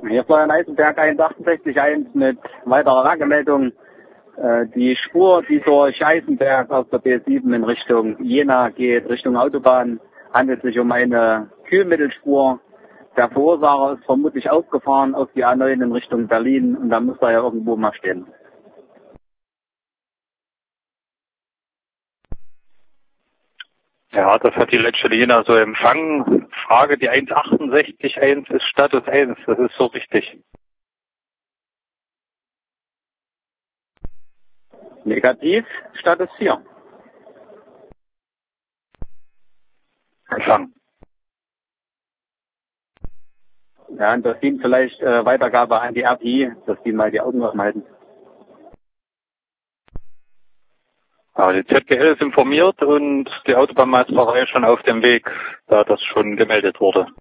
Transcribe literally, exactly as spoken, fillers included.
Hier Florian Eisenberg eins achtundsechzig eins mit weiterer Lagemeldung. Äh, die Spur, die durch Eisenberg auf der B sieben in Richtung Jena geht, Richtung Autobahn, handelt sich um eine Kühlmittelspur. Der Verursacher ist vermutlich aufgefahren auf die A neun in Richtung Berlin und da muss er ja irgendwo mal stehen. Ja, das hat die letzte Jena so empfangen. Frage, die eins achtundsechzig eins ist Status eins, das ist so richtig. Negativ, Status vier. Empfang. Ja, und das dient vielleicht äh, Weitergabe an die R P I, dass die mal die Augen offen halten. Ja, die Z G L ist informiert und die Autobahnmeisterei schon auf dem Weg, da das schon gemeldet wurde.